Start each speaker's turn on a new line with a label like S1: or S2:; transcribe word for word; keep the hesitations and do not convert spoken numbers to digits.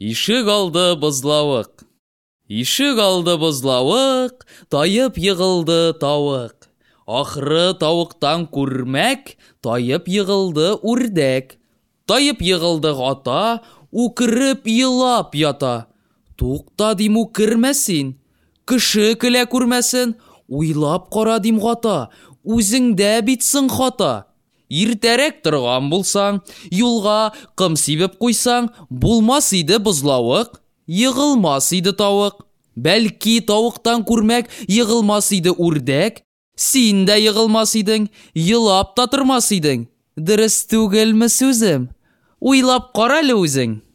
S1: Ишек алды бозлавык. Ишек алды бозлавык, тайып егылды тавык. Ахры тавыктан күрмәк, тайып егылды үрдәк. Тайып егылды гата, үкереп елап ята. Тукта дим үкермәсин, кеше көлә күрмәсен, уйлап кара дим гата, үзеңдә битсен хата. Иртәрәк торган булсаң, юлга кым сибеп куйсаң, булмас иде бозлавык, егылмас иде тавык. Бәлки тавыктан күрмәк егылмас иде үрдәк, син дә егылмас идең, елап та тормас идең. Дөрес түгелме сүзем? Уйлап кара әле үзең.